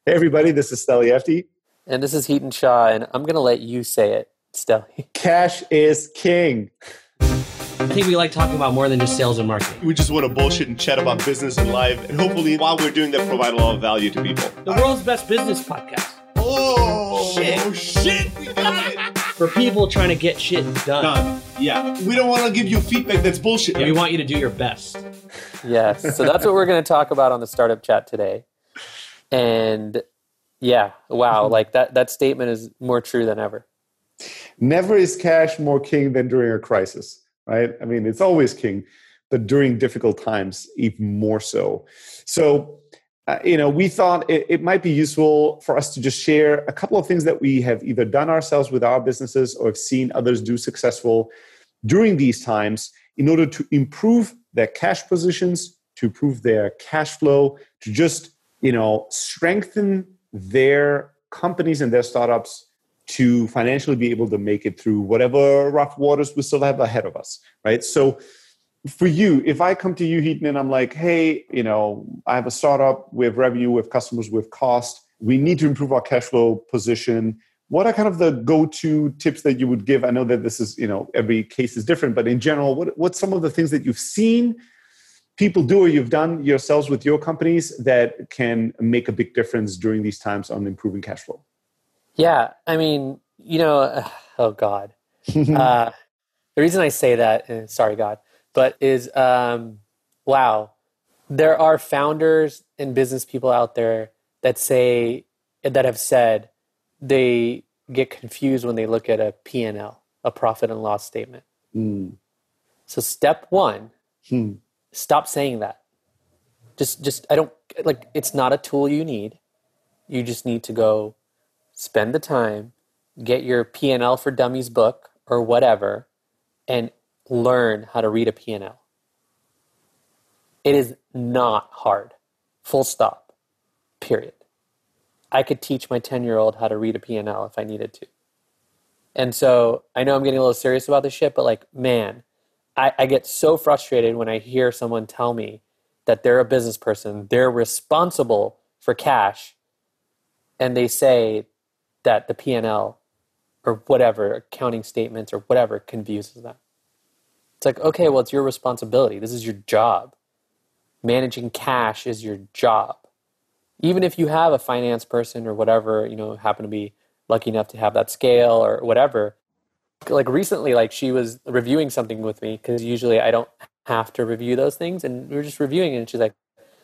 Hey everybody, this is Steli Efti. And this is Heaton Shaw, and I'm going to let you say it, Steli. Cash is king. I think we like talking about more than just sales and marketing. We just want to bullshit and chat about business and life, and hopefully while we're doing that, provide a lot of value to people. The world's best business podcast. Oh, shit, we got it. For people trying to get shit done. Yeah. We don't want to give you feedback that's bullshit. Yeah, we want you to do your best. Yes, so that's what we're going to talk about on the Startup Chat today. And yeah, wow, like that statement is more true than ever. Never is cash more king than during a crisis, right? I mean, it's always king, but during difficult times, even more so. So, we thought it might be useful for us to just share a couple of things that we have either done ourselves with our businesses or have seen others do successful during these times in order to improve their cash positions, to improve their cash flow, to just, strengthen their companies and their startups to financially be able to make it through whatever rough waters we still have ahead of us, right? So for you, if I come to you, Heaton, and I'm like, hey, I have a startup, we have revenue, we have customers, we have cost, we need to improve our cash flow position. What are kind of the go-to tips that you would give? I know that this is, every case is different, but in general, what's some of the things that you've seen people do or you've done yourselves with your companies that can make a big difference during these times on improving cash flow? Yeah, I mean, oh God. The reason I say that, sorry God, but is, wow, there are founders and business people out there that have said they get confused when they look at a P&L, a profit and loss statement. So step one, stop saying that. It's not a tool you need. You just need to go spend the time, get your P&L for Dummies book or whatever, and learn how to read a P&L. It is not hard. Full stop. Period. I could teach my 10-year-old how to read a P&L if I needed to. And so I know I'm getting a little serious about this shit, but man, I get so frustrated when I hear someone tell me that they're a business person, they're responsible for cash, and they say that the P&L or whatever, accounting statements or whatever confuses them. It's like, okay, well, it's your responsibility. This is your job. Managing cash is your job. Even if you have a finance person or whatever, happen to be lucky enough to have that scale or whatever. Like recently, she was reviewing something with me because usually I don't have to review those things. And we were just reviewing it and she's like,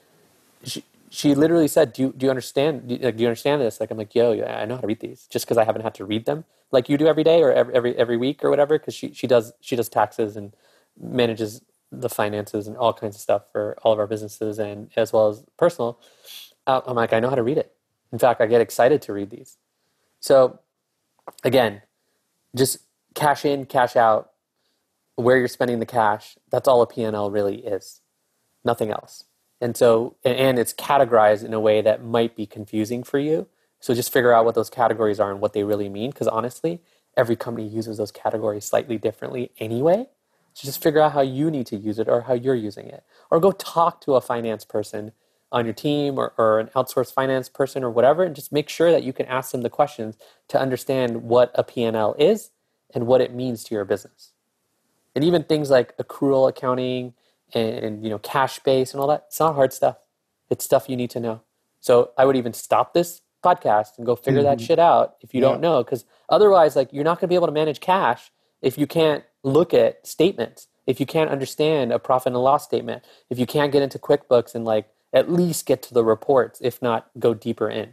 she literally said, do you understand? Do you understand this? I'm like, yo, I know how to read these just because I haven't had to read them like you do every day or every week or whatever. Because she does taxes and manages the finances and all kinds of stuff for all of our businesses and as well as personal. I'm like, I know how to read it. In fact, I get excited to read these. So again, just cash in, cash out, where you're spending the cash. That's all a P&L really is. Nothing else. And so, and it's categorized in a way that might be confusing for you. So just figure out what those categories are and what they really mean. Because honestly, every company uses those categories slightly differently anyway. So just figure out how you need to use it or how you're using it. Or go talk to a finance person on your team or an outsourced finance person or whatever, and just make sure that you can ask them the questions to understand what a P&L is and what it means to your business. And even things like accrual accounting and cash base and all that, it's not hard stuff. It's stuff you need to know. So I would even stop this podcast and go figure that shit out if you don't know, because otherwise you're not going to be able to manage cash if you can't look at statements, if you can't understand a profit and loss statement, if you can't get into QuickBooks and at least get to the reports, if not go deeper in.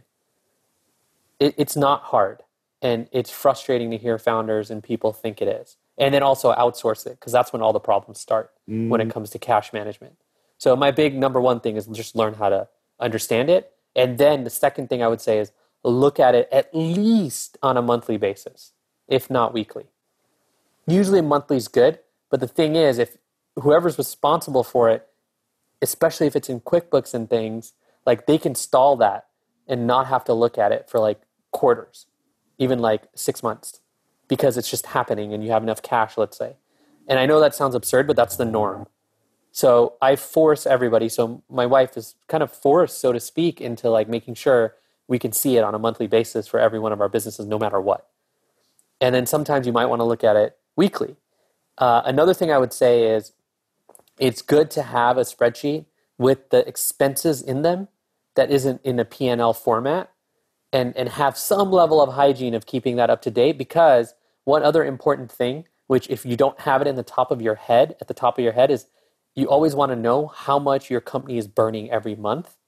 It's not hard. And it's frustrating to hear founders and people think it is. And then also outsource it, because that's when all the problems start when it comes to cash management. So my big number one thing is just learn how to understand it. And then the second thing I would say is look at it at least on a monthly basis, if not weekly. Usually monthly is good, but the thing is, if whoever's responsible for it, especially if it's in QuickBooks and things, they can stall that and not have to look at it for quarters, even 6 months, because it's just happening and you have enough cash, let's say. And I know that sounds absurd, but that's the norm. So I force everybody. So my wife is kind of forced, so to speak, into making sure we can see it on a monthly basis for every one of our businesses, no matter what. And then sometimes you might want to look at it weekly. Another thing I would say is it's good to have a spreadsheet with the expenses in them that isn't in a P&L format, and have some level of hygiene of keeping that up to date, because one other important thing, which if you don't have it in the top of your head, at the top of your head, is you always want to know how much your company is burning every month,